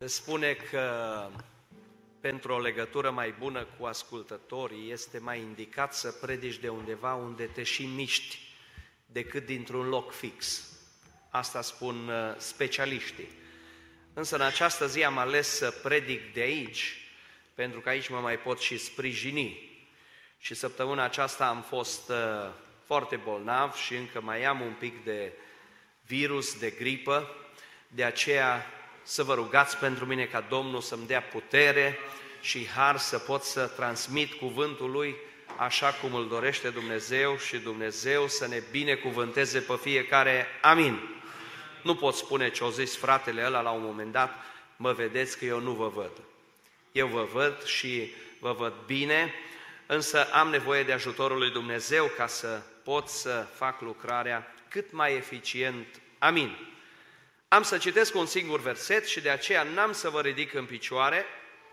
Spune că pentru o legătură mai bună cu ascultătorii este mai indicat să predici de undeva unde te și miști decât dintr-un loc fix. Asta spun specialiștii. Însă în această zi am ales să predic de aici, pentru că aici mă mai pot și sprijini. Și săptămâna aceasta am fost foarte bolnav și încă mai am un pic de virus, de gripă, de aceea să vă rugați pentru mine ca Domnul să-mi dea putere și har să pot să transmit cuvântul Lui așa cum îl dorește Dumnezeu și Dumnezeu să ne binecuvânteze pe fiecare. Amin. Nu pot spune ce-o zis fratele ăla la un moment dat, mă vedeți că eu nu vă văd. Eu vă văd și vă văd bine, însă am nevoie de ajutorul lui Dumnezeu ca să pot să fac lucrarea cât mai eficient. Amin. Am să citesc un singur verset și de aceea n-am să vă ridic în picioare.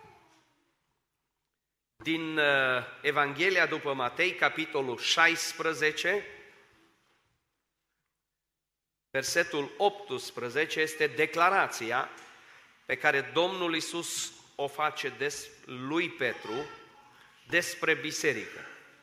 Din Evanghelia după Matei, capitolul 16, versetul 18, este declarația pe care Domnul Iisus o face lui Petru despre biserică.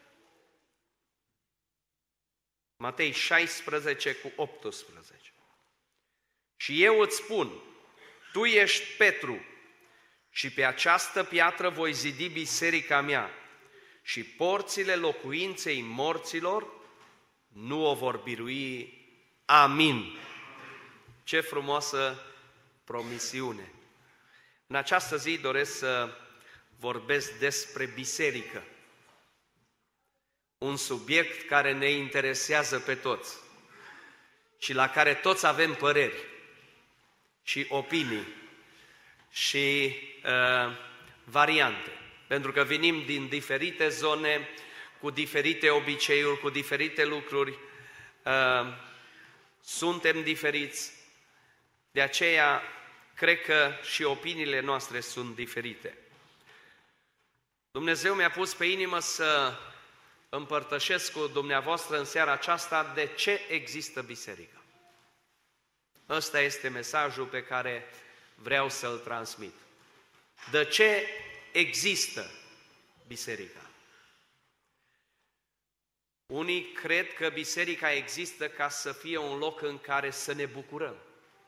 Matei 16 cu 18. Și eu îți spun, tu ești Petru și pe această piatră voi zidi biserica mea și porțile locuinței morților nu o vor birui. Amin. Ce frumoasă promisiune! În această zi doresc să vorbesc despre biserică. Un subiect care ne interesează pe toți și la care toți avem păreri și opinii și variante. Pentru că venim din diferite zone, cu diferite obiceiuri, cu diferite lucruri, suntem diferiți, de aceea cred că și opiniile noastre sunt diferite. Dumnezeu mi-a pus pe inimă să împărtășesc cu dumneavoastră în seara aceasta de ce există biserica. Ăsta este mesajul pe care vreau să-l transmit. De ce există biserica? Unii cred că biserica există ca să fie un loc în care să ne bucurăm.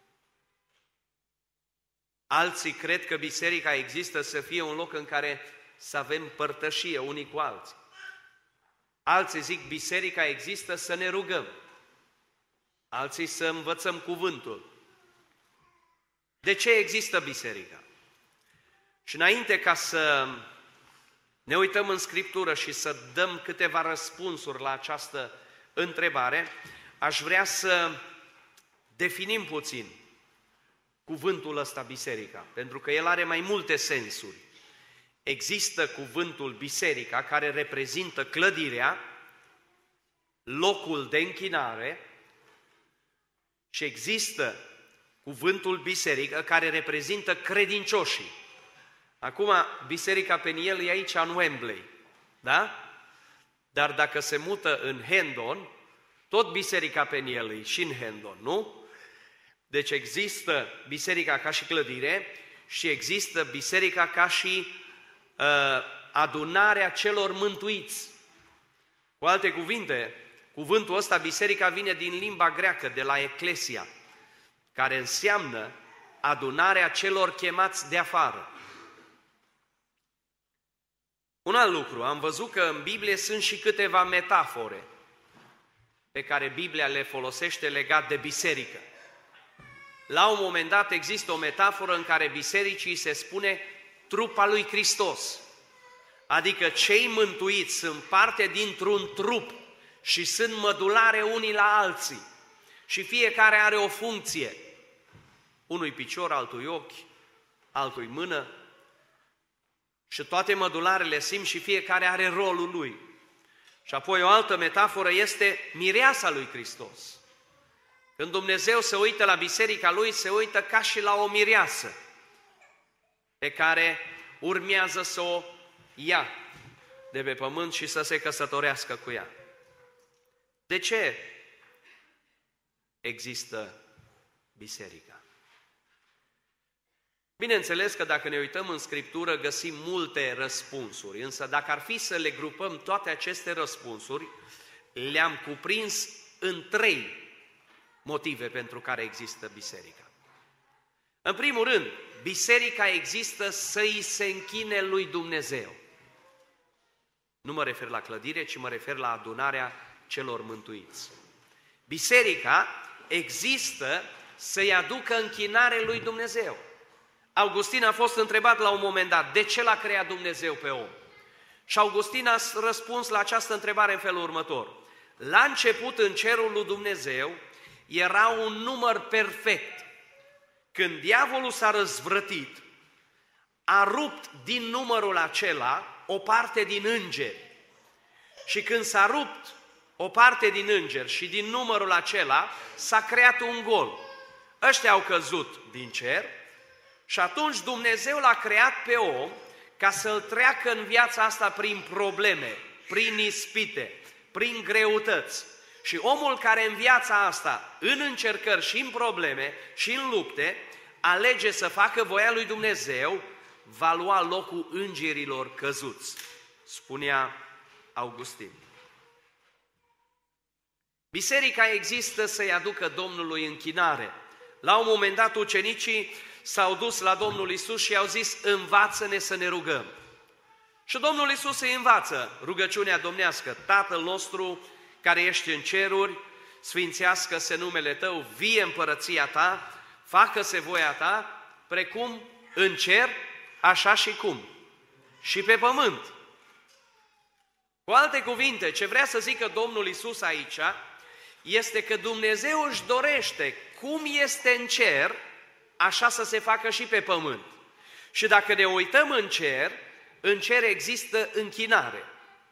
Alții cred că biserica există să fie un loc în care să avem părtășie unii cu alții. Alții zic biserica există să ne rugăm. Alții să învățăm cuvântul. De ce există biserica? Și înainte ca să ne uităm în Scriptură și să dăm câteva răspunsuri la această întrebare, aș vrea să definim puțin cuvântul ăsta biserica, pentru că el are mai multe sensuri. Există cuvântul biserica, care reprezintă clădirea, locul de închinare, și există cuvântul biserică, care reprezintă credincioșii. Acum, biserica Peniel e aici în Wembley, da? Dar dacă se mută în Hendon, tot biserica Peniel e și în Hendon, nu? Deci există biserica ca și clădire și există biserica ca și adunarea celor mântuiți. Cu alte cuvinte, cuvântul ăsta, biserica, vine din limba greacă, de la eclesia, care înseamnă adunarea celor chemați de afară. Un alt lucru, am văzut că în Biblie sunt și câteva metafore pe care Biblia le folosește legat de biserică. La un moment dat există o metaforă în care bisericii se spune trupa lui Hristos, adică cei mântuiți sunt parte dintr-un trup și sunt mădulare unii la alții și fiecare are o funcție. Unui picior, altui ochi, altui mână și toate mădularele simt și fiecare are rolul lui. Și apoi o altă metaforă este mireasa lui Hristos. Când Dumnezeu se uită la biserica Lui, se uită ca și la o mireasă pe care urmează să o ia de pe pământ și să se căsătorească cu ea. De ce există biserica? Bineînțeles că dacă ne uităm în Scriptură găsim multe răspunsuri, însă dacă ar fi să le grupăm toate aceste răspunsuri, le-am cuprins în 3 motive pentru care există biserica. În primul rând, biserica există să îi se închine lui Dumnezeu. Nu mă refer la clădire, ci mă refer la adunarea celor mântuiți. Biserica există să-i aducă închinare lui Dumnezeu. Augustin a fost întrebat la un moment dat, de ce l-a creat Dumnezeu pe om? Și Augustin a răspuns la această întrebare în felul următor. La început, în cerul lui Dumnezeu, era un număr perfect. Când diavolul s-a răzvrătit, a rupt din numărul acela o parte din îngeri. Și când s-a rupt o parte din îngeri și din numărul acela, s-a creat un gol. Ăștia au căzut din cer și atunci Dumnezeu l-a creat pe om ca să-l treacă în viața asta prin probleme, prin ispite, prin greutăți. Și omul care în viața asta, în încercări și în probleme și în lupte, alege să facă voia lui Dumnezeu, va lua locul îngerilor căzuți, spunea Augustin. Biserica există să-i aducă Domnului închinare. La un moment dat, ucenicii s-au dus la Domnul Iisus și i-au zis, învață-ne să ne rugăm. Și Domnul Iisus îi învață rugăciunea domnească, Tatăl nostru care ești în ceruri, sfințească-se numele Tău, vie împărăția Ta, facă-se voia Ta, precum în cer, așa și cum? Și pe pământ. Cu alte cuvinte, ce vrea să zică Domnul Iisus aici, este că Dumnezeu își dorește, cum este în cer, așa să se facă și pe pământ. Și dacă ne uităm în cer există închinare.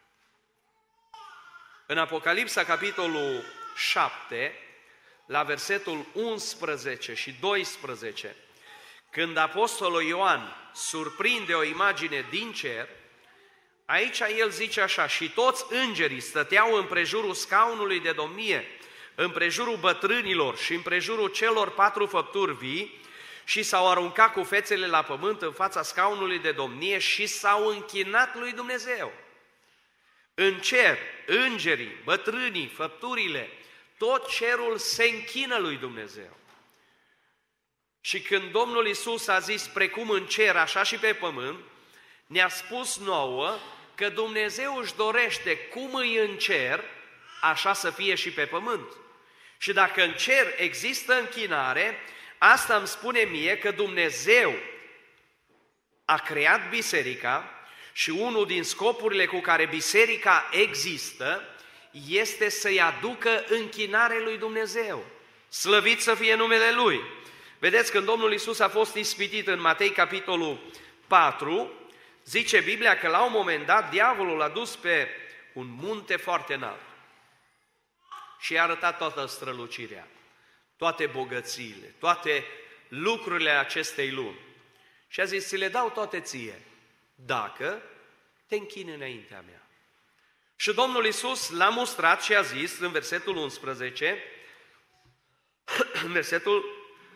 În Apocalipsa, capitolul 7, la versetul 11 și 12, când apostolul Ioan surprinde o imagine din cer, aici el zice așa, și toți îngerii stăteau împrejurul scaunului de domnie, împrejurul bătrânilor și împrejurul celor 4 făpturi vii și s-au aruncat cu fețele la pământ în fața scaunului de domnie și s-au închinat lui Dumnezeu. În cer, îngerii, bătrânii, făpturile, tot cerul se închină lui Dumnezeu. Și când Domnul Iisus a zis, precum în cer, așa și pe pământ, ne-a spus nouă că Dumnezeu își dorește cum îi în cer, așa să fie și pe pământ. Și dacă în cer există închinare, asta îmi spune mie că Dumnezeu a creat biserica și unul din scopurile cu care biserica există este să-i aducă închinare lui Dumnezeu. Slăvit să fie numele Lui! Vedeți, când Domnul Iisus a fost ispitit în Matei, capitolul 4, zice Biblia că la un moment dat diavolul l-a dus pe un munte foarte înalt și i-a arătat toată strălucirea, toate bogățiile, toate lucrurile acestei lumi. Și a zis, ți le dau toate ție, dacă te închini înaintea mea. Și Domnul Iisus l-a mustrat și a zis în versetul 11, în versetul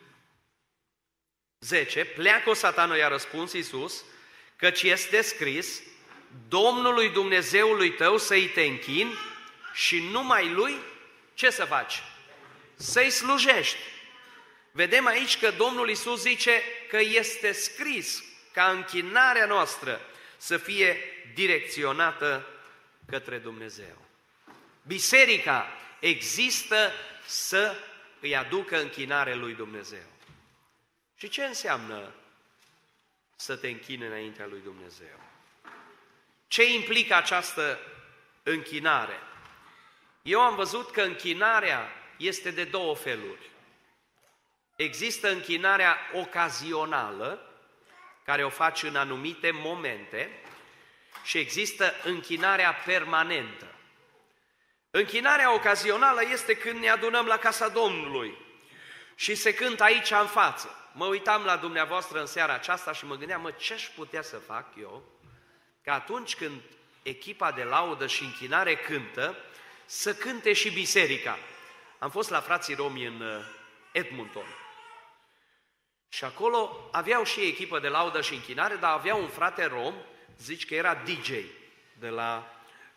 10, pleacă-o, Satanul, i-a răspuns Iisus, căci este scris, Domnului Dumnezeului tău să-i te închini și numai Lui, ce să faci? Să-i slujești. Vedem aici că Domnul Iisus zice că este scris ca închinarea noastră să fie direcționată către Dumnezeu. Biserica există să îi aducă închinare lui Dumnezeu. Și ce înseamnă să te închini înaintea lui Dumnezeu? Ce implică această închinare? Eu am văzut că închinarea este de 2 feluri. Există închinarea ocazională, care o faci în anumite momente, și există închinarea permanentă. Închinarea ocazională este când ne adunăm la casa Domnului și se cântă aici în față. Mă uitam la dumneavoastră în seara aceasta și mă gândeam, ce-aș putea să fac eu că atunci când echipa de laudă și închinare cântă, să cânte și biserica. Am fost la frații romi în Edmonton Și acolo aveau și echipă de laudă și închinare, dar aveau un frate rom, zici că era DJ de la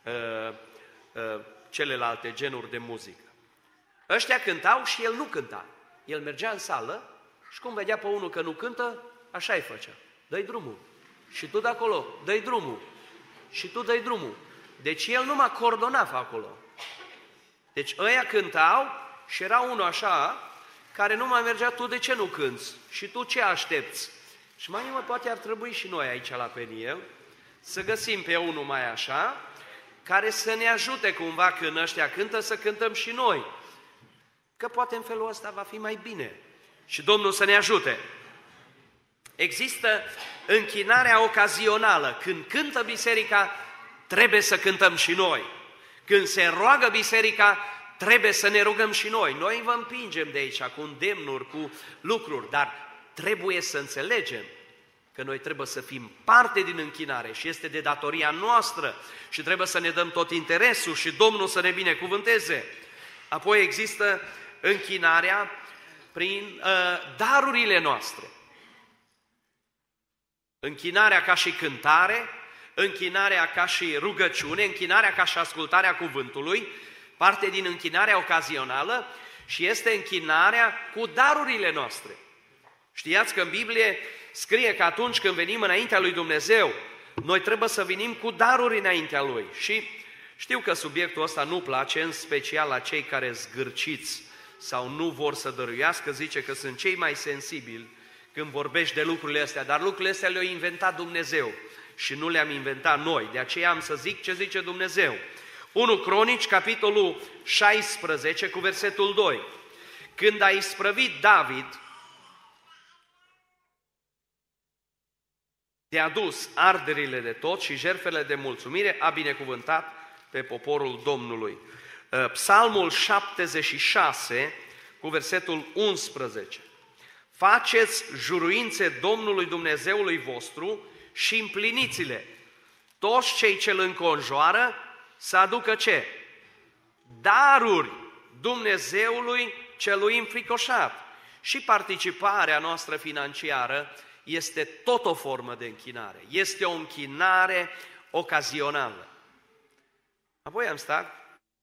celelalte genuri de muzică. Ăștia cântau și el nu cânta. El mergea în sală și cum vedea pe unul că nu cântă, așa îi făcea. Dă-i drumul. Și tu de acolo, dă-i drumul. Și tu dă-i drumul. Deci el numai coordona acolo. Deci ăia cântau și era unul așa, care nu mai mergea, tu de ce nu cânți? Și tu ce aștepți? Și mai mult poate ar trebui și noi aici la Peniel să găsim pe unul mai așa, care să ne ajute cumva când ăștia cântă, să cântăm și noi. Că poate în felul ăsta va fi mai bine. Și Domnul să ne ajute. Există închinarea ocazională. Când cântă biserica, trebuie să cântăm și noi. Când se roagă biserica, trebuie să ne rugăm și noi. Noi vă împingem de aici cu îndemnuri, cu lucruri, dar trebuie să înțelegem că noi trebuie să fim parte din închinare și este de datoria noastră și trebuie să ne dăm tot interesul și Domnul să ne binecuvânteze. Apoi există închinarea prin darurile noastre. Închinarea ca și cântare, închinarea ca și rugăciune, închinarea ca și ascultarea cuvântului, parte din închinarea ocazională și este închinarea cu darurile noastre. Știați că în Biblie scrie că atunci când venim înaintea lui Dumnezeu, noi trebuie să venim cu daruri înaintea Lui. Și știu că subiectul ăsta nu place, în special la cei care zgârciți sau nu vor să dăruiască, zice că sunt cei mai sensibili când vorbești de lucrurile astea, dar lucrurile astea le-a inventat Dumnezeu și nu le-am inventat noi. De aceea am să zic ce zice Dumnezeu. 1 Cronici, capitolul 16, cu versetul 2. Când a isprăvit David de adus arderile de tot și jertfele de mulțumire, a binecuvântat pe poporul Domnului. Psalmul 76, cu versetul 11. Faceți juruințe Domnului Dumnezeului vostru și împliniți-le. Toți cei ce îl înconjoară să aducă ce? Daruri Dumnezeului celui înfricoșat. Și participarea noastră financiară este tot o formă de închinare. Este o închinare ocazională. Apoi am stat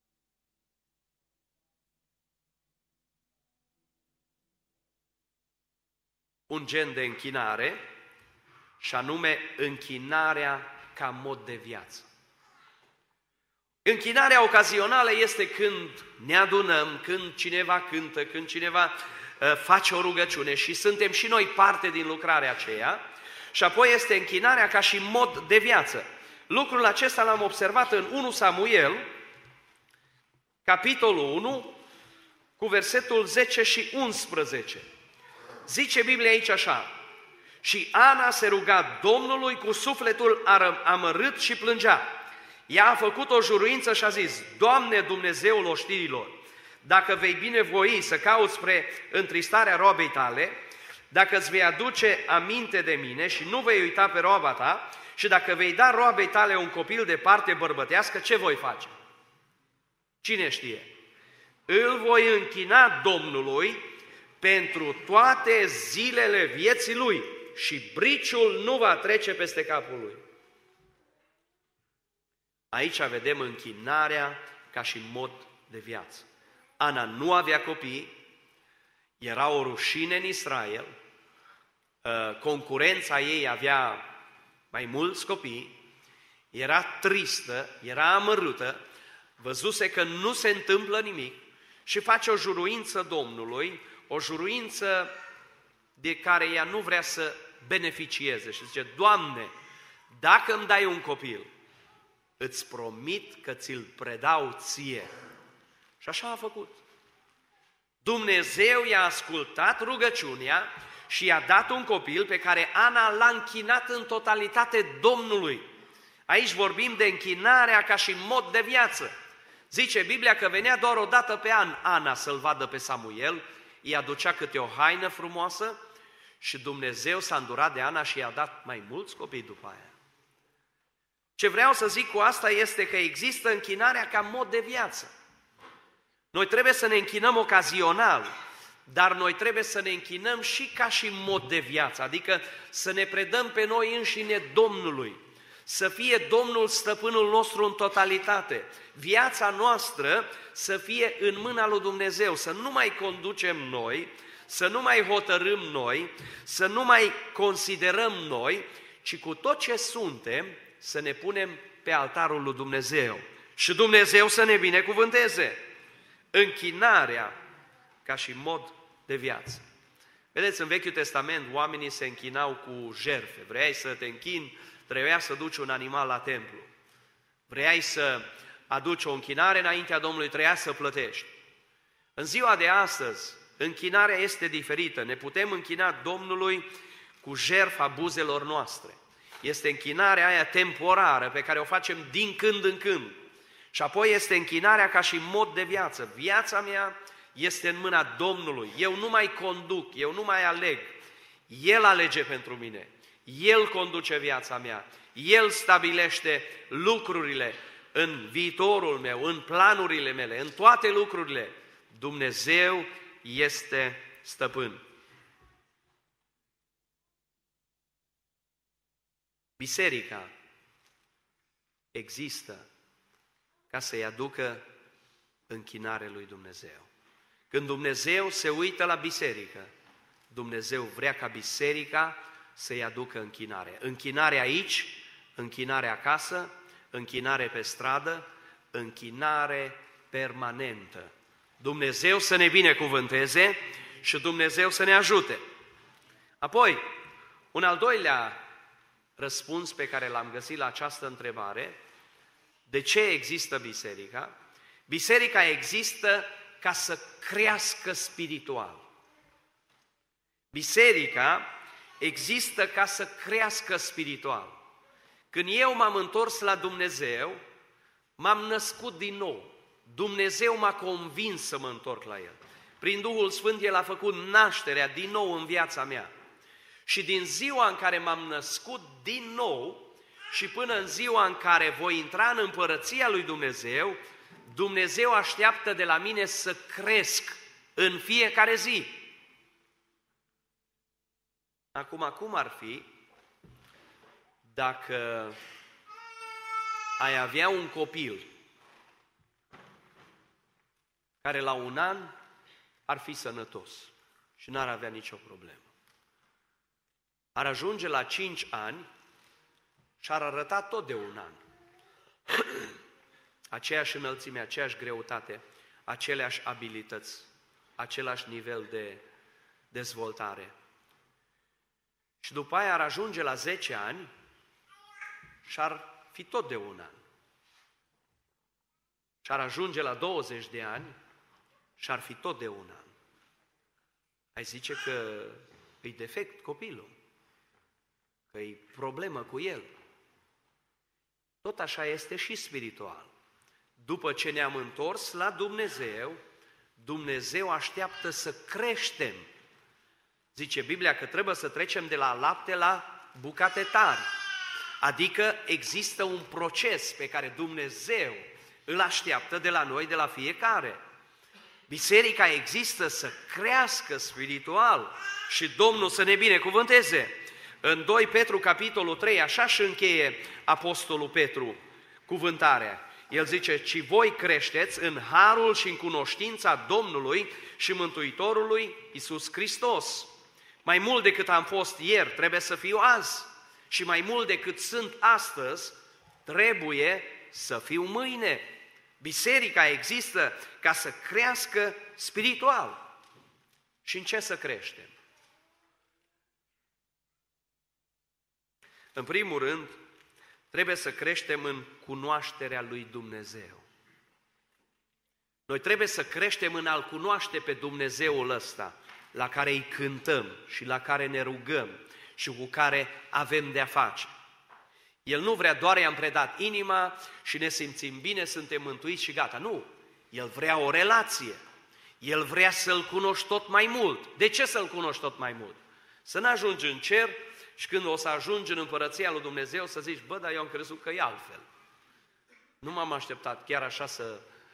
un gen de închinare și anume închinarea ca mod de viață. Închinarea ocazională este când ne adunăm, când cineva cântă, când cineva face o rugăciune și suntem și noi parte din lucrarea aceea. Și apoi este închinarea ca și mod de viață. Lucrul acesta l-am observat în 1 Samuel, capitolul 1, cu versetul 10 și 11. Zice Biblia aici așa: și Ana se ruga Domnului cu sufletul amărât și plângea. Ea a făcut o juruință și a zis: Doamne, Dumnezeul oștirilor, dacă vei binevoi să cauți spre întristarea roabei tale, dacă îți vei aduce aminte de mine și nu vei uita pe roaba ta, și dacă vei da roabei tale un copil de parte bărbătească, ce voi face? Cine știe? Îl voi închina Domnului pentru toate zilele vieții lui și briciul nu va trece peste capul lui. Aici vedem închinarea ca și mod de viață. Ana nu avea copii, era o rușine în Israel, concurența ei avea mai mulți copii, era tristă, era amărâtă, văzuse că nu se întâmplă nimic și face o juruință Domnului, o juruință de care ea nu vrea să beneficieze și zice: Doamne, dacă îmi dai un copil, îți promit că ți-l predau ție. Și așa a făcut. Dumnezeu i-a ascultat rugăciunea și i-a dat un copil pe care Ana l-a închinat în totalitate Domnului. Aici vorbim de închinarea ca și mod de viață. Zice Biblia că venea doar o dată pe an Ana să-l vadă pe Samuel, îi aducea câte o haină frumoasă și Dumnezeu s-a îndurat de Ana și i-a dat mai mulți copii după aia. Ce vreau să zic cu asta este că există închinarea ca mod de viață. Noi trebuie să ne închinăm ocazional, dar noi trebuie să ne închinăm și ca și mod de viață, adică să ne predăm pe noi înșine Domnului, să fie Domnul stăpânul nostru în totalitate, viața noastră să fie în mâna lui Dumnezeu, să nu mai conducem noi, să nu mai hotărâm noi, să nu mai considerăm noi, ci cu tot ce suntem să ne punem pe altarul lui Dumnezeu. Și Dumnezeu să ne binecuvânteze. Închinarea ca și mod de viață. Vedeți, în Vechiul Testament oamenii se închinau cu jertfe. Vreai să te închini, trebuia să duci un animal la templu. Vreai să aduci o închinare înaintea Domnului, trebuia să plătești. În ziua de astăzi, închinarea este diferită. Ne putem închina Domnului cu jertfa buzelor noastre. Este închinarea aia temporară pe care o facem din când în când. Și apoi este închinarea ca și mod de viață. Viața mea este în mâna Domnului. Eu nu mai conduc, eu nu mai aleg. El alege pentru mine. El conduce viața mea. El stabilește lucrurile în viitorul meu, în planurile mele, în toate lucrurile. Dumnezeu este stăpân. Biserica există ca să-i aducă închinare lui Dumnezeu. Când Dumnezeu se uită la biserică, Dumnezeu vrea ca biserica să-i aducă închinare. Închinare aici, închinare acasă, închinare pe stradă, închinare permanentă. Dumnezeu să ne binecuvânteze și Dumnezeu să ne ajute. Apoi, un al doilea răspuns pe care l-am găsit la această întrebare, de ce există biserica? Biserica există ca să crească spiritual. Biserica există ca să crească spiritual. Când eu m-am întors la Dumnezeu, m-am născut din nou. Dumnezeu m-a convins să mă întorc la El. Prin Duhul Sfânt El a făcut nașterea din nou în viața mea. Și din ziua în care m-am născut din nou și până în ziua în care voi intra în împărăția lui Dumnezeu, Dumnezeu așteaptă de la mine să cresc în fiecare zi. Acum, cum ar fi dacă ai avea un copil care la 1 an ar fi sănătos și n-ar avea nicio problemă? Ar ajunge la 5 ani și ar arăta tot de 1 an. Aceeași înălțime, aceeași greutate, aceleași abilități, același nivel de dezvoltare. Și după aia ar ajunge la 10 ani și ar fi tot de 1 an. Și ar ajunge la 20 de ani și ar fi tot de 1 an. Ai zice că e defect copilul, că e problemă cu el. Tot așa este și spiritual. După ce ne-am întors la Dumnezeu, Dumnezeu așteaptă să creștem. Zice Biblia că trebuie să trecem de la lapte la bucate tari. Adică există un proces pe care Dumnezeu îl așteaptă de la noi, de la fiecare. Biserica există să crească spiritual și Domnul să ne binecuvânteze. În 2 Petru, capitolul 3, așa și încheie Apostolul Petru cuvântarea. El zice, ci voi creșteți în harul și în cunoștința Domnului și Mântuitorului Iisus Hristos. Mai mult decât am fost ieri, trebuie să fiu azi. Și mai mult decât sunt astăzi, trebuie să fiu mâine. Biserica există ca să crească spiritual. Și în ce să creștem? În primul rând, trebuie să creștem în cunoașterea lui Dumnezeu. Noi trebuie să creștem în a-L cunoaște pe Dumnezeul ăsta, la care îi cântăm și la care ne rugăm și cu care avem de-a face. El nu vrea doar i-am predat inima și ne simțim bine, suntem mântuiți și gata. Nu! El vrea o relație. El vrea să-L cunoști tot mai mult. De ce să-L cunoști tot mai mult? Să n-ajungi în cer și când o să ajungi în împărăția lui Dumnezeu să zici, bă, dar eu am crezut că e altfel. Nu m-am așteptat chiar așa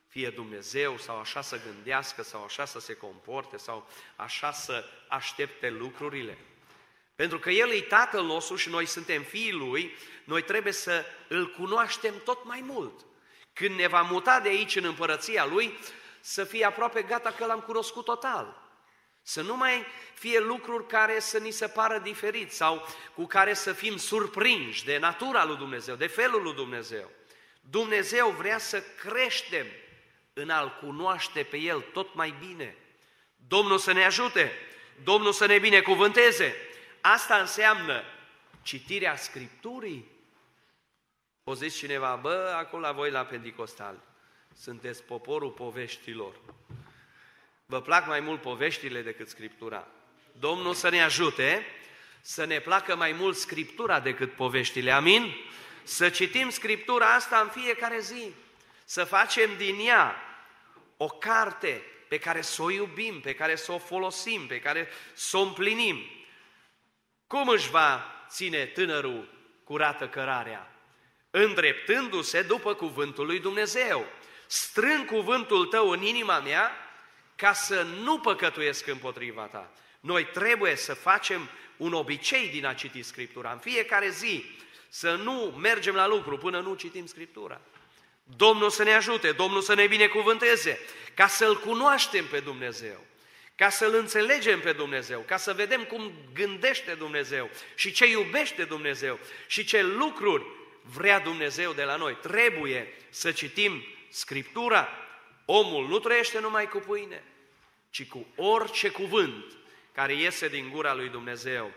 fie Dumnezeu sau așa să gândească sau așa să se comporte sau așa să aștepte lucrurile. Pentru că El e Tatăl nostru și noi suntem fiii Lui, noi trebuie să Îl cunoaștem tot mai mult. Când ne va muta de aici în împărăția Lui, să fie aproape gata că L-am cunoscut total. Să nu mai fie lucruri care să ni se pară diferit sau cu care să fim surprinși de natura lui Dumnezeu, de felul lui Dumnezeu. Dumnezeu vrea să creștem în a-L cunoaște pe El tot mai bine. Domnul să ne ajute, Domnul să ne binecuvânteze. Asta înseamnă citirea Scripturii. O zis cineva, acolo la voi la Pentecostal, sunteți poporul poveștilor. Vă plac mai mult poveștile decât Scriptura. Domnul să ne ajute să ne placă mai mult Scriptura decât poveștile. Amin? Să citim Scriptura asta în fiecare zi. Să facem din ea o carte pe care să o iubim, pe care să o folosim, pe care să o împlinim. Cum își va ține tânărul curată cărarea? Îndreptându-se după cuvântul lui Dumnezeu. Strâng cuvântul tău în inima mea ca să nu păcătuiesc împotriva ta. Noi trebuie să facem un obicei din a citi Scriptura. În fiecare zi să nu mergem la lucru până nu citim Scriptura. Domnul să ne ajute, Domnul să ne binecuvânteze, ca să-L cunoaștem pe Dumnezeu, ca să-L înțelegem pe Dumnezeu, ca să vedem cum gândește Dumnezeu și ce iubește Dumnezeu și ce lucruri vrea Dumnezeu de la noi. Trebuie să citim Scriptura. Omul nu trăiește numai cu pâine, ci cu orice cuvânt care iese din gura lui Dumnezeu.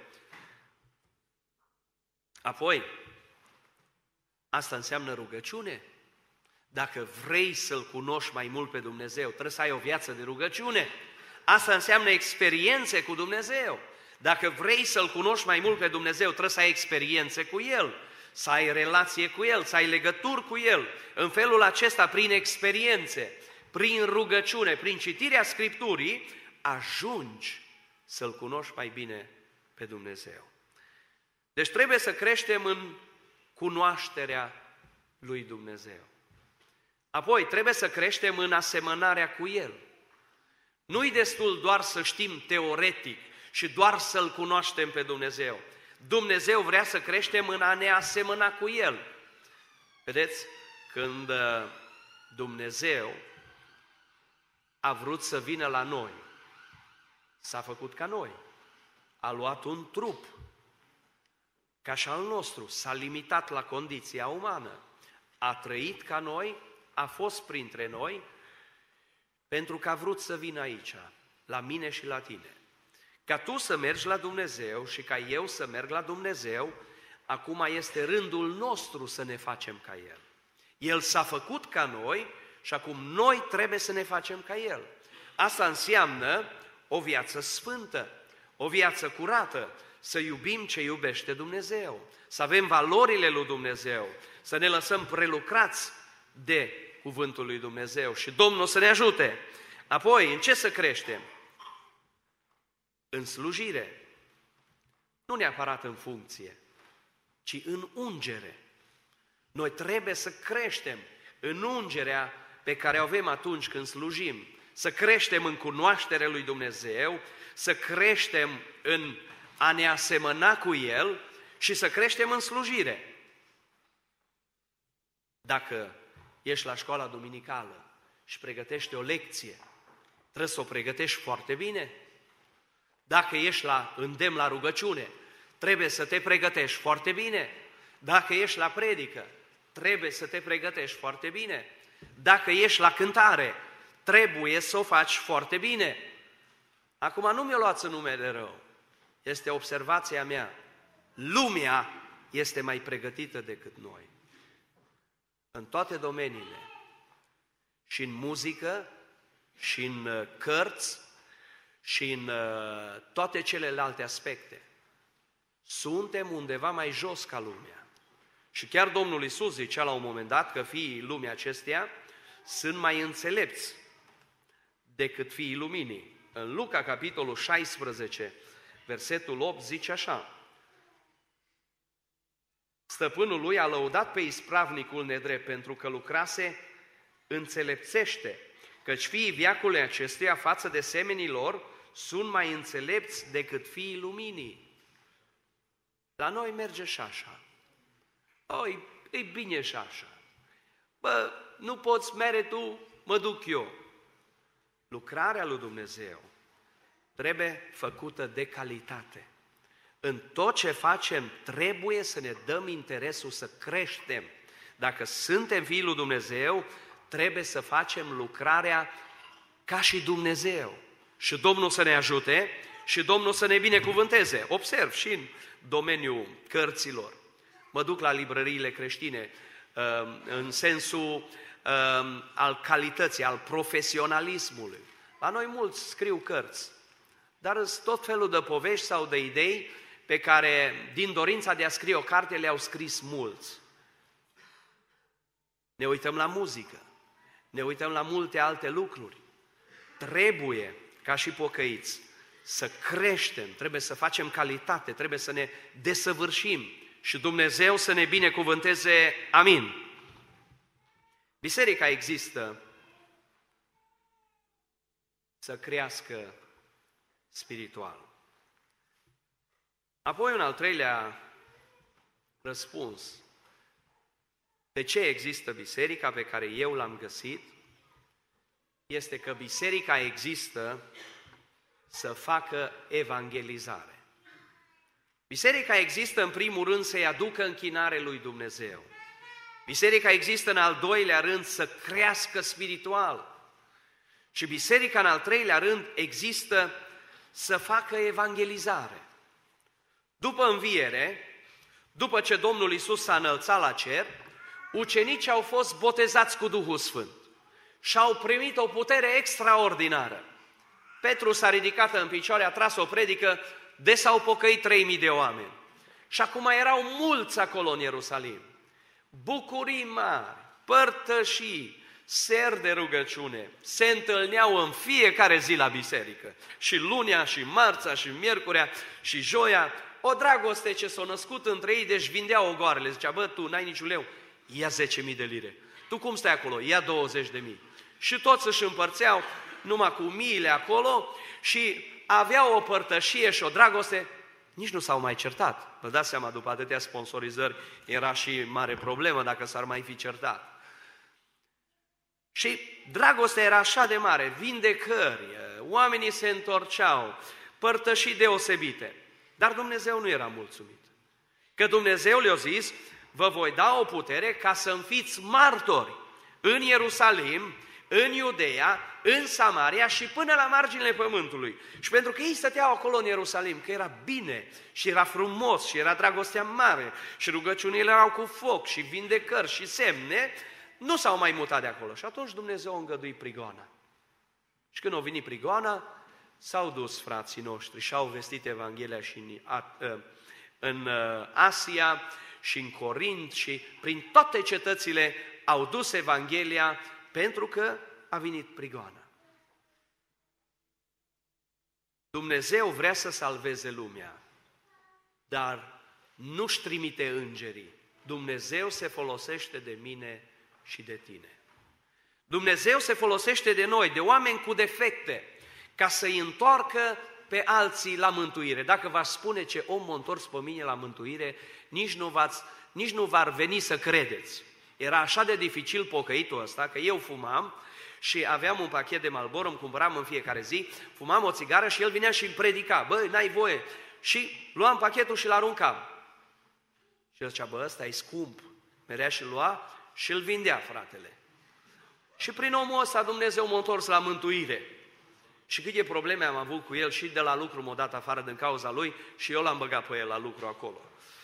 Apoi, asta înseamnă rugăciune. Dacă vrei să-L cunoști mai mult pe Dumnezeu, trebuie să ai o viață de rugăciune. Asta înseamnă experiențe cu Dumnezeu. Dacă vrei să-L cunoști mai mult pe Dumnezeu, trebuie să ai experiențe cu El, să ai relație cu El, să ai legături cu El. În felul acesta, prin experiențe, prin rugăciune, prin citirea Scripturii, ajungi să-L cunoști mai bine pe Dumnezeu. Deci trebuie să creștem în cunoașterea lui Dumnezeu. Apoi trebuie să creștem în asemănarea cu El. Nu-i destul doar să știm teoretic și doar să-L cunoaștem pe Dumnezeu. Dumnezeu vrea să creștem în a ne asemăna cu El. Vedeți, când Dumnezeu a vrut să vină la noi, s-a făcut ca noi, a luat un trup, ca și al nostru, s-a limitat la condiția umană, a trăit ca noi, a fost printre noi, pentru că a vrut să vină aici, la mine și la tine. Ca tu să mergi la Dumnezeu și ca eu să merg la Dumnezeu, acum este rândul nostru să ne facem ca El. El s-a făcut ca noi și acum noi trebuie să ne facem ca El. Asta înseamnă o viață sfântă, o viață curată, să iubim ce iubește Dumnezeu, să avem valorile lui Dumnezeu, să ne lăsăm prelucrați de cuvântul lui Dumnezeu și Domnul să ne ajute. Apoi, în ce să creștem? În slujire, nu neapărat în funcție, ci în ungere. Noi trebuie să creștem în ungerea pe care o avem atunci când slujim, să creștem în cunoașterea lui Dumnezeu, să creștem în a ne asemăna cu El și să creștem în slujire. Dacă ești la școala duminicală și pregătești o lecție, trebuie să o pregătești foarte bine. Dacă ești la îndemn la rugăciune, trebuie să te pregătești foarte bine. Dacă ești la predică, trebuie să te pregătești foarte bine. Dacă ești la cântare, trebuie să o faci foarte bine. Acum nu mi-o luați în nume de rău. Este observația mea. Lumea este mai pregătită decât noi. În toate domeniile. Și în muzică, și în cărți, și în toate celelalte aspecte. Suntem undeva mai jos ca lumea. Și chiar Domnul Iisus zicea la un moment dat că fiii lumii acesteia sunt mai înțelepți decât fiii luminii. În Luca, capitolul 16, versetul 8, zice așa: Stăpânul lui a lăudat pe ispravnicul nedrept pentru că lucrase înțelepțește, căci fiii veacului acestuia față de semenii lor sunt mai înțelepți decât fiii luminii. La noi merge și așa. E bine și așa. Bă, nu poți mere tu, mă duc eu. Lucrarea lui Dumnezeu trebuie făcută de calitate. În tot ce facem trebuie să ne dăm interesul să creștem. Dacă suntem fiii lui Dumnezeu, trebuie să facem lucrarea ca și Dumnezeu. Și Domnul să ne ajute și Domnul să ne binecuvânteze. Observ și în domeniul cărților. Mă duc la librăriile creștine în sensul al calității, al profesionalismului. La noi mulți scriu cărți, dar sunt tot felul de povești sau de idei pe care, din dorința de a scrie o carte, le-au scris mulți. Ne uităm la muzică, ne uităm la multe alte lucruri. Trebuie, ca și pocăiți, să creștem, trebuie să facem calitate, trebuie să ne desăvârșim și Dumnezeu să ne binecuvânteze. Amin. Biserica există să crească spiritual. Apoi un al treilea răspuns. De ce există biserica pe care eu l-am găsit? Este că biserica există să facă evangelizare. Biserica există în primul rând să-i aducă închinare lui Dumnezeu. Biserica există în al doilea rând să crească spiritual. Și biserica în al treilea rând există să facă evangelizare. După înviere, după ce Domnul Iisus s-a înălțat la cer, ucenicii au fost botezați cu Duhul Sfânt și au primit o putere extraordinară. Petru s-a ridicat în picioare, a tras o predică, de s-au pocăit 3.000 de oameni. Și acum erau mulți acolo în Ierusalim. Bucurii mari, părtășii, seri de rugăciune, se întâlneau în fiecare zi la biserică. Și lunea, și marța, și miercurea, și joia. O dragoste ce s-a născut între ei, deci vindeau ogoarele. Zicea, bă, tu n-ai niciun leu, ia 10.000 de lire. Tu cum stai acolo? Ia 20.000. Și toți își împărțeau numai cu miile acolo și aveau o părtășie și o dragoste. Nici nu s-au mai certat. Vă dați seama, după atâtea sponsorizări, era și mare problemă dacă s-ar mai fi certat. Și dragostea era așa de mare, vindecări, oamenii se întorceau, părtășii deosebite. Dar Dumnezeu nu era mulțumit. Că Dumnezeu le-a zis, vă voi da o putere ca să-mi fiți martori în Ierusalim, în Iudeea, în Samaria și până la marginile pământului. Și pentru că ei stăteau acolo în Ierusalim, că era bine și era frumos și era dragostea mare și rugăciunile erau cu foc și vindecări și semne, nu s-au mai mutat de acolo. Și atunci Dumnezeu a îngăduit prigoana. Și când a venit prigoana, s-au dus frații noștri și au vestit Evanghelia și în Asia și în Corint și prin toate cetățile au dus Evanghelia pentru că a venit prigoana. Dumnezeu vrea să salveze lumea, dar nu-și trimite îngerii. Dumnezeu se folosește de mine și de tine. Dumnezeu se folosește de noi, de oameni cu defecte, ca să-i întoarcă pe alții la mântuire. Dacă v-aș spune ce om m-a întors pe mine la mântuire, nici nu v-ar veni să credeți. Era așa de dificil pocăitul ăsta, că eu fumam și aveam un pachet de Marlboro, îmi cumpăram în fiecare zi, fumam o țigară și el vinea și îmi predica, băi, n-ai voie. Și luam pachetul și-l aruncam. Și el zicea, bă, ăsta e scump. Merea și lua și îl vindea, fratele. Și prin omul ăsta Dumnezeu m-a întors la mântuire. Și câte probleme am avut cu el și de la lucru m-a dat afară din cauza lui și eu l-am băgat pe el la lucru acolo.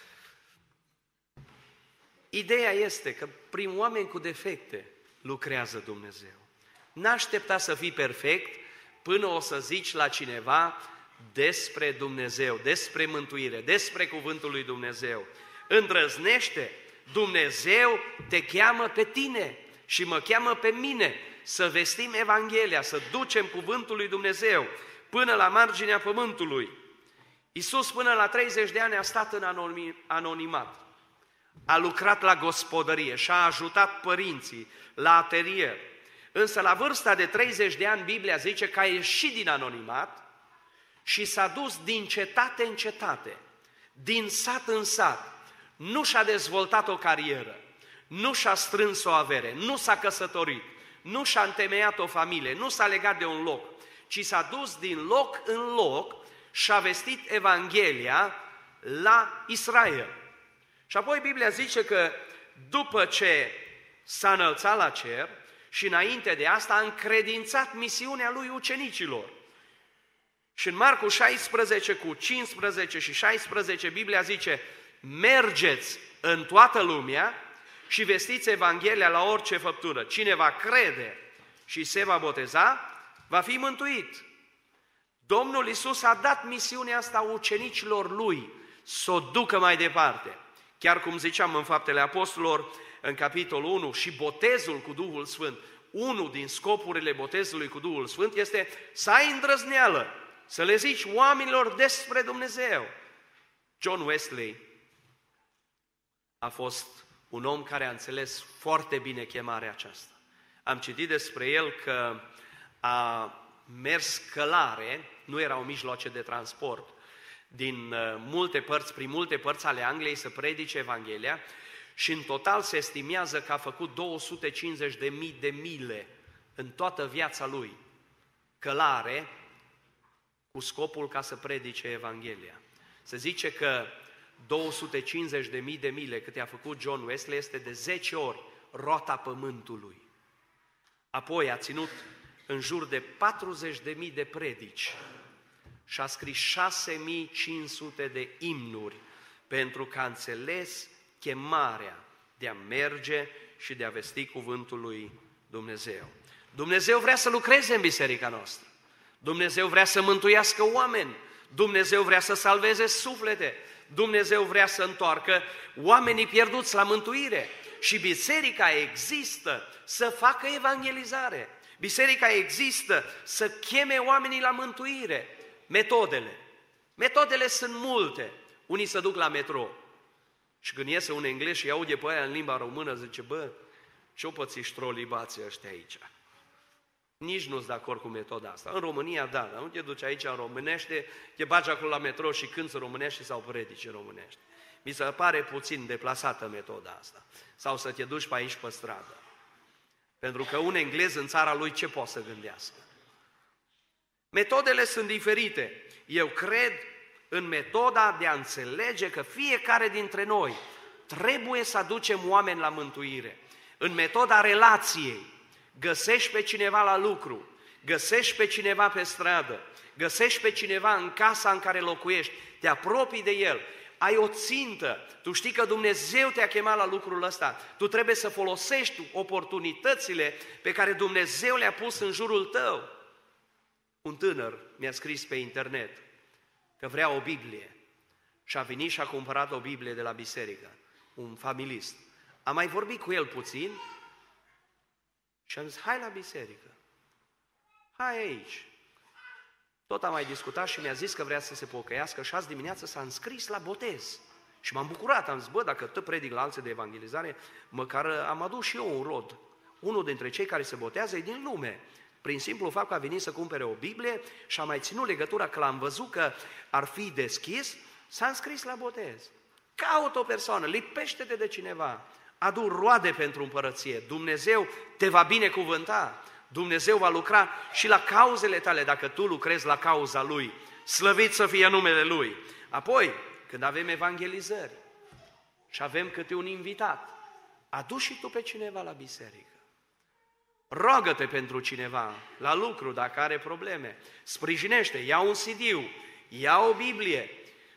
Ideea este că prin oameni cu defecte lucrează Dumnezeu. N-aștepta să fii perfect până o să zici la cineva despre Dumnezeu, despre mântuire, despre cuvântul lui Dumnezeu. Îndrăznește, Dumnezeu te cheamă pe tine și mă cheamă pe mine să vestim Evanghelia, să ducem cuvântul lui Dumnezeu până la marginea pământului. Iisus până la 30 de ani a stat în anonimat. A lucrat la gospodărie și a ajutat părinții la atelier. Însă la vârsta de 30 de ani, Biblia zice că a ieșit din anonimat și s-a dus din cetate în cetate, din sat în sat. Nu și-a dezvoltat o carieră, nu și-a strâns o avere, nu s-a căsătorit, nu și-a întemeiat o familie, nu s-a legat de un loc, ci s-a dus din loc în loc și a vestit Evanghelia la Israel. Și apoi Biblia zice că după ce s-a înălțat la cer și înainte de asta a încredințat misiunea lui ucenicilor. Și în Marcu 16 cu 15 și 16 Biblia zice: mergeți în toată lumea și vestiți Evanghelia la orice făptură. Cine va crede și se va boteza, va fi mântuit. Domnul Iisus a dat misiunea asta ucenicilor lui, să o ducă mai departe. Chiar cum ziceam în Faptele Apostolilor, în capitolul 1, și botezul cu Duhul Sfânt. Unul din scopurile botezului cu Duhul Sfânt este să ai îndrăzneală, să le zici oamenilor despre Dumnezeu. John Wesley a fost un om care a înțeles foarte bine chemarea aceasta. Am citit despre el că a mers călare, nu erau mijloace de transport, din multe părți, prin multe părți ale Angliei să predice Evanghelia și în total se estimează că a făcut 250.000 de mile în toată viața lui, călare, cu scopul ca să predice Evanghelia. Se zice că 250.000 de mile cât a făcut John Wesley este de 10 ori roata pământului. Apoi a ținut în jur de 40.000 de predici și a scris 6.500 de imnuri pentru că a înțeles chemarea de a merge și de a vesti cuvântul lui Dumnezeu. Dumnezeu vrea să lucreze în biserica noastră. Dumnezeu vrea să mântuiască oameni. Dumnezeu vrea să salveze suflete. Dumnezeu vrea să întoarcă oamenii pierduți la mântuire. Și biserica există să facă evangelizare. Biserica există să cheme oamenii la mântuire. Metodele sunt multe. Unii se duc la metro și când iese un englez și aude pe aia în limba română, zice: bă, ce-o pățiși trolibații ăștia aici? Nici nu-s de acord cu metoda asta. În România, da, dar nu te duci aici în românește, te bagi acolo la metro și cânți în românește sau predici în românește. Mi se pare puțin deplasată metoda asta. Sau să te duci pe aici pe stradă. Pentru că un englez în țara lui ce poate să gândească? Metodele sunt diferite. Eu cred în metoda de a înțelege că fiecare dintre noi trebuie să aducem oameni la mântuire. În metoda relației, găsești pe cineva la lucru, găsești pe cineva pe stradă, găsești pe cineva în casa în care locuiești, te apropii de el, ai o țintă, tu știi că Dumnezeu te-a chemat la lucrul ăsta, tu trebuie să folosești oportunitățile pe care Dumnezeu le-a pus în jurul tău. Un tânăr mi-a scris pe internet că vrea o Biblie și a venit și a cumpărat o Biblie de la biserică, un familist. Am mai vorbit cu el puțin și am zis: hai la biserică, hai aici. Tot am mai discutat și mi-a zis că vrea să se pocăiască și azi dimineață s-a înscris la botez. Și m-am bucurat, am zis: bă, dacă tot predic la alții de evangelizare, măcar am adus și eu un rod. Unul dintre cei care se botează e din lume. Prin simplu fapt că a venit să cumpere o Biblie și a mai ținut legătura că l-am văzut că ar fi deschis, s-a înscris la botez. Caută o persoană, lipește-te de cineva, adu roade pentru împărăție. Dumnezeu te va binecuvânta, Dumnezeu va lucra și la cauzele tale dacă tu lucrezi la cauza Lui. Slăvit să fie numele Lui. Apoi, când avem evangelizări și avem câte un invitat, adu și tu pe cineva la biserică. Roagă-te pentru cineva la lucru dacă are probleme. Sprijinește, ia un CD-ul, ia o Biblie.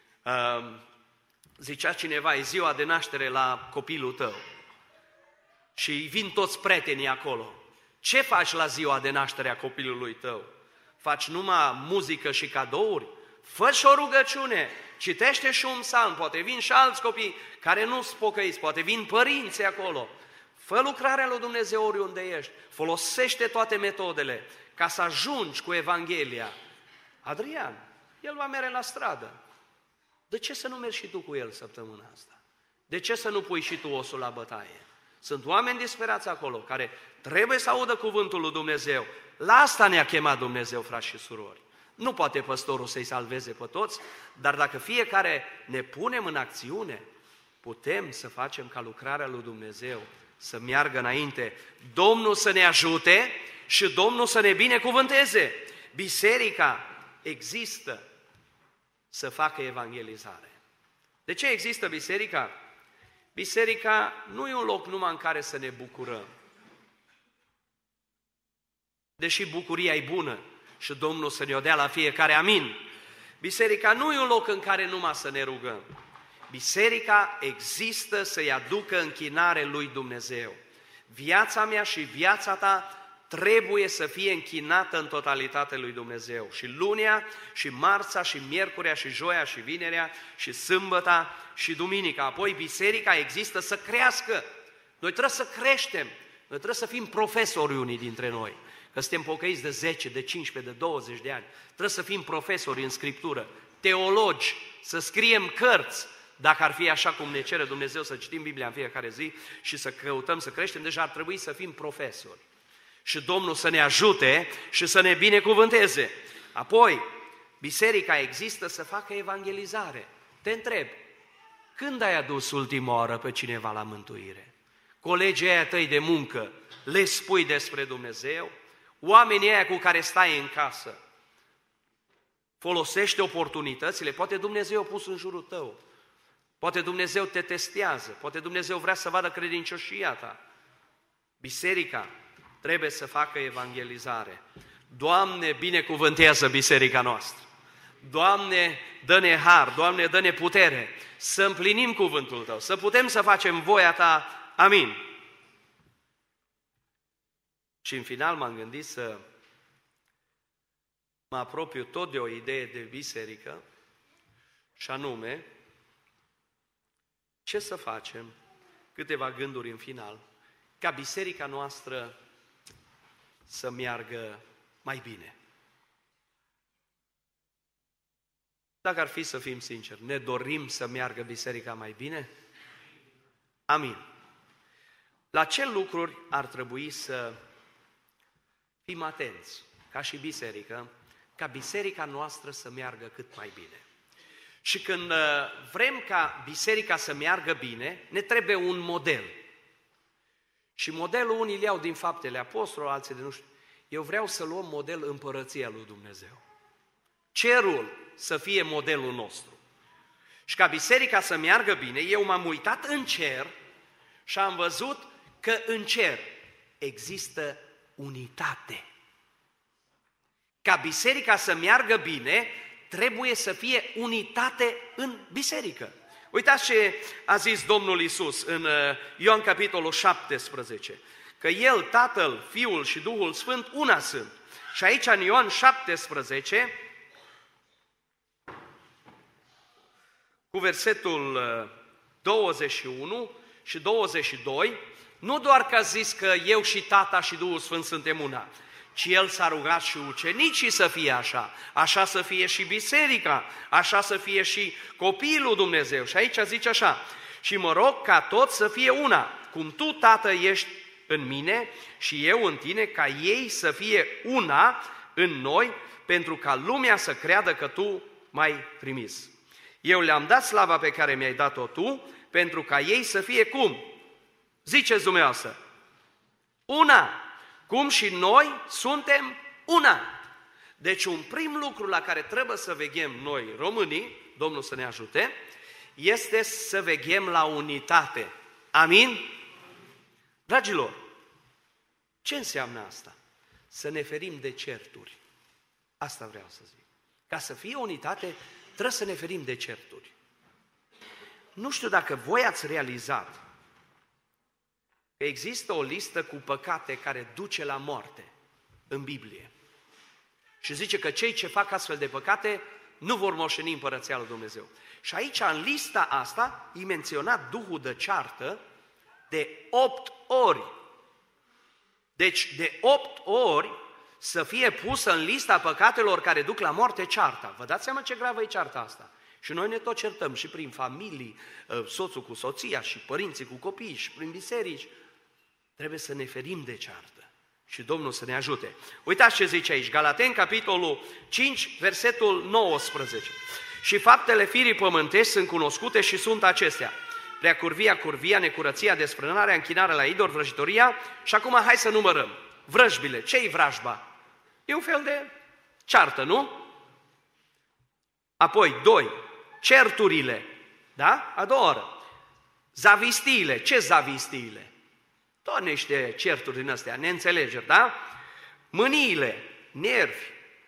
Zicea cineva: e ziua de naștere la copilul tău și vin toți prietenii acolo. Ce faci la ziua de naștere a copilului tău? Faci numai muzică și cadouri? Fă-și o rugăciune, citește și un psalm, poate vin și alți copii care nu sunt pocăiți, poate vin părinții acolo. Fă lucrarea lui Dumnezeu oriunde ești, folosește toate metodele ca să ajungi cu Evanghelia. Adrian, el va merge la stradă. De ce să nu mergi și tu cu el săptămâna asta? De ce să nu pui și tu osul la bătaie? Sunt oameni disperați acolo, care trebuie să audă cuvântul lui Dumnezeu. La asta ne-a chemat Dumnezeu, frați și surori. Nu poate păstorul să-i salveze pe toți, dar dacă fiecare ne punem în acțiune, putem să facem ca lucrarea lui Dumnezeu să meargă înainte. Domnul să ne ajute și Domnul să ne binecuvânteze. Biserica există să facă evangelizare. De ce există biserica? Biserica nu e un loc numai în care să ne bucurăm. Deși bucuria e bună și Domnul să ne o dea la fiecare, amin. Biserica nu e un loc în care numai să ne rugăm. Biserica există să-i aducă închinare lui Dumnezeu. Viața mea și viața ta trebuie să fie închinată în totalitate lui Dumnezeu. Și lunea, și marța, și miercurea, și joia, și vinerea, și sâmbăta, și duminica. Apoi biserica există să crească. Noi trebuie să creștem. Noi trebuie să fim profesori unii dintre noi. Că suntem pocăiți de 10, de 15, de 20 de ani. Trebuie să fim profesori în Scriptură, teologi, să scriem cărți. Dacă ar fi așa cum ne cere Dumnezeu să citim Biblia în fiecare zi și să căutăm să creștem, deja ar trebui să fim profesori. Și Domnul să ne ajute și să ne binecuvânteze. Apoi, biserica există să facă evangelizare. Te întreb, când ai adus ultima oară pe cineva la mântuire? Colegii aia tăi de muncă, le spui despre Dumnezeu? Oamenii aia cu care stai în casă, folosește oportunitățile? Poate Dumnezeu a pus în jurul tău. Poate Dumnezeu te testează, poate Dumnezeu vrea să vadă credincioșia ta. Biserica trebuie să facă evangelizare. Doamne, binecuvântează biserica noastră. Doamne, dă-ne har, Doamne, dă-ne putere să împlinim cuvântul Tău, să putem să facem voia Ta. Amin. Și în final m-am gândit să mă apropiu tot de o idee de biserică, și anume, ce să facem, câteva gânduri în final, ca biserica noastră să meargă mai bine. Dacă ar fi să fim sinceri, ne dorim să meargă biserica mai bine? Amin. La ce lucruri ar trebui să fim atenți, ca și biserică, ca biserica noastră să meargă cât mai bine? Și când vrem ca biserica să meargă bine, ne trebuie un model. Și modelul unii le iau din Faptele Apostolilor, alții de nu știu. Eu vreau să luăm model împărăția lui Dumnezeu. Cerul să fie modelul nostru. Și ca biserica să meargă bine, eu m-am uitat în cer și am văzut că în cer există unitate. Ca biserica să meargă bine, trebuie să fie unitate în biserică. Uitați ce a zis Domnul Iisus în Ioan capitolul 17, că El, Tatăl, Fiul și Duhul Sfânt una sunt. Și aici în Ioan 17, cu versetul 21 și 22, nu doar că a zis că eu și Tata și Duhul Sfânt suntem una, ci El s-a rugat și ucenicii să fie așa, așa să fie și biserica, așa să fie și copiii lui Dumnezeu. Și aici zice așa, și mă rog ca toți să fie una, cum Tu, Tată, ești în mine și eu în Tine, ca ei să fie una în noi, pentru ca lumea să creadă că Tu m-ai trimis. Eu le-am dat slava pe care mi-ai dat-o Tu, pentru ca ei să fie cum? Ziceți dumneavoastră, una, cum și noi suntem una. Deci un prim lucru la care trebuie să veghem noi românii, Domnul să ne ajute, este să veghem la unitate. Amin? Dragilor, ce înseamnă asta? Să ne ferim de certuri. Asta vreau să zic. Ca să fie unitate, trebuie să ne ferim de certuri. Nu știu dacă voi ați realizat că există o listă cu păcate care duce la moarte în Biblie. Și zice că cei ce fac astfel de păcate nu vor moșteni împărăția lui Dumnezeu. Și aici, în lista asta, e menționat duhul de ceartă de 8 ori. Deci, de 8 ori să fie pusă în lista păcatelor care duc la moarte cearta. Vă dați seama ce gravă e cearta asta? Și noi ne tot certăm și prin familii, soțul cu soția și părinții cu copiii și prin biserici. trebuie să ne ferim de ceartă și Domnul să ne ajute. Uitați ce zice aici, Galateni, capitolul 5, versetul 19. Și faptele firii pământești sunt cunoscute și sunt acestea: preacurvia, curvia, necurăția, desfrânarea, închinarea la idol, vrăjitoria. Și acum hai să numărăm. Vrăjbile. Ce-i vrajba? E un fel de ceartă, nu? Apoi, 2. Certurile. Da? A doua oră. Zavistiile. Ce zavistiile? Tot niște certuri din astea, neînțelegeri, da? Mâniile, nervi.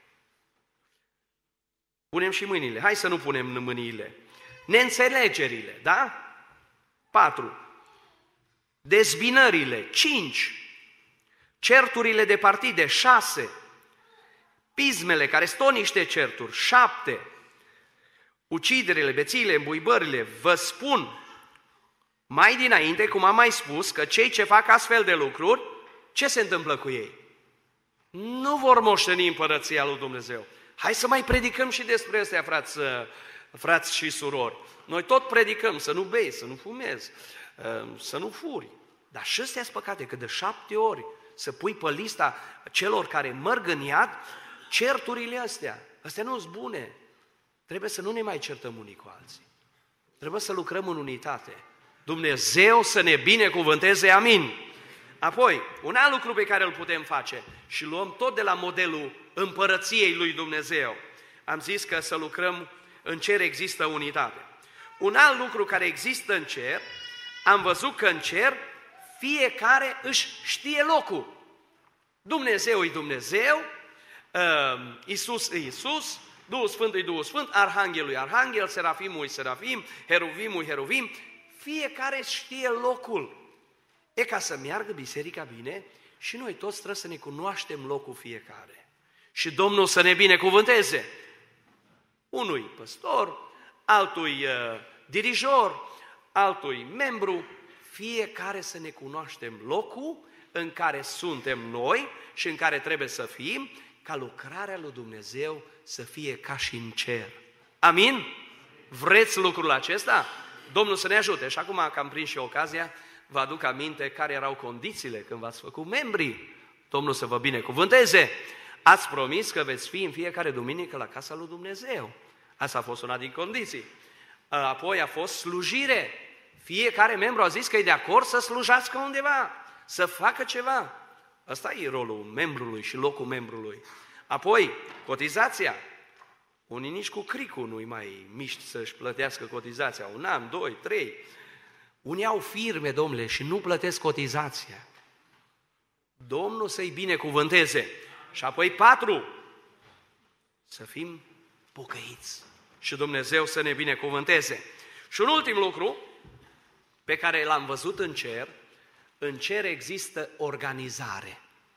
Punem și mâinile. Hai să nu punem mâniile. Neînțelegerile, da? 4. Dezbinările, 5. Certurile de partide, 6. Pismele, care sunt tot niște certuri, 7. Uciderile, bețiile, îmbuibările. Vă spun mai dinainte, cum am mai spus, că cei ce fac astfel de lucruri, ce se întâmplă cu ei? Nu vor moșteni împărăția lui Dumnezeu. Hai să mai predicăm și despre astea, frați și surori. Noi tot predicăm să nu bei, să nu fumezi, să nu furi. Dar și astea sunt păcate, că de 7 ori să pui pe lista celor care merg în iad certurile astea. Astea nu sunt bune. Trebuie să nu ne mai certăm unii cu alții. Trebuie să lucrăm în unitate. Dumnezeu să ne binecuvânteze, amin. Apoi, un alt lucru pe care îl putem face și luăm tot de la modelul împărăției lui Dumnezeu. Am zis că să lucrăm, în cer există unitate. Un alt lucru care există în cer, am văzut că în cer fiecare își știe locul. Dumnezeu e Dumnezeu, Iisus e Iisus, Duhul Sfânt e Duhul Sfânt, Arhanghelul e Arhanghel, Serafimul e Serafim, Heruvimul e Heruvim, fiecare știe locul. E ca să meargă biserica bine și noi toți trebuie să ne cunoaștem locul fiecare. Și Domnul să ne binecuvânteze. Unui păstor, altui dirijor, altui membru, fiecare să ne cunoaștem locul în care suntem noi și în care trebuie să fim, ca lucrarea lui Dumnezeu să fie ca și în cer. Amin? Vreți lucrul acesta? Domnul să ne ajute. Și acum că am prins și ocazia, vă aduc aminte care erau condițiile când v-ați făcut membrii. Domnul să vă binecuvânteze. Ați promis că veți fi în fiecare duminică la casa lui Dumnezeu. Asta a fost una din condiții. Apoi a fost slujire. Fiecare membru a zis că e de acord să slujească undeva, să facă ceva. Asta e rolul membrului și locul membrului. Apoi, cotizația. Unii nici cu cricul nu-i mai miști să-și plătească cotizația. 1 an, 2, 3. Unii au firme, domnule, și nu plătesc cotizația. Domnul să-i binecuvânteze. Și apoi 4. Să fim pocăiți. Și Dumnezeu să ne binecuvânteze. Și un ultim lucru pe care l-am văzut în cer există organizare.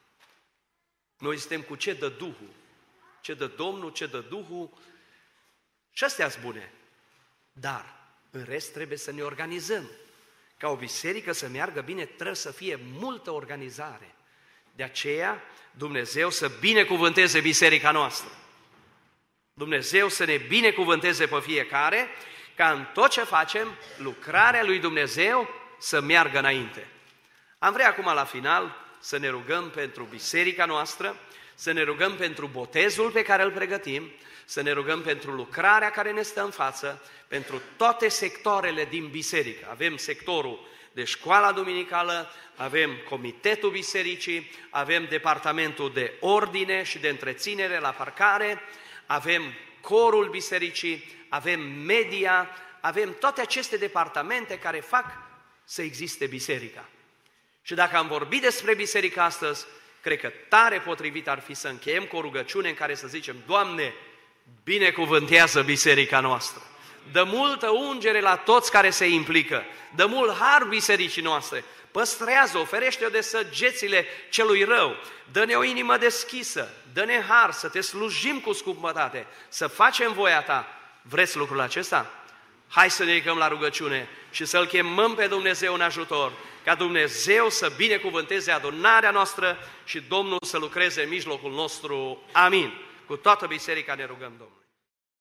Noi suntem cu ce dă Duhul, ce dă Domnul, ce dă Duhul, și astea-s bune. Dar, în rest, trebuie să ne organizăm. Ca o biserică să meargă bine, trebuie să fie multă organizare. De aceea, Dumnezeu să binecuvânteze biserica noastră. Dumnezeu să ne binecuvânteze pe fiecare, ca în tot ce facem, lucrarea lui Dumnezeu să meargă înainte. Am vrea acum la final să ne rugăm pentru biserica noastră, să ne rugăm pentru botezul pe care îl pregătim, să ne rugăm pentru lucrarea care ne stă în față, pentru toate sectoarele din biserică. Avem sectorul de școala duminicală, avem comitetul bisericii, avem departamentul de ordine și de întreținere la parcare, avem corul bisericii, avem media, avem toate aceste departamente care fac să existe biserica. Și dacă am vorbit despre biserică astăzi, cred că tare potrivit ar fi să încheiem cu o rugăciune în care să zicem: Doamne, binecuvântează biserica noastră. Dă multă ungere la toți care se implică. Dă mult har bisericii noastre. Păstrează-o, ferește-o de săgețile celui rău. Dă-ne o inimă deschisă. Dă-ne har să te slujim cu scumpătate, să facem voia ta. Vreți lucrul acesta? Hai să ne ridicăm la rugăciune și să-L chemăm pe Dumnezeu în ajutor, ca Dumnezeu să binecuvânteze adunarea noastră și Domnul să lucreze în mijlocul nostru. Amin. Cu toată biserica ne rugăm, Domnul.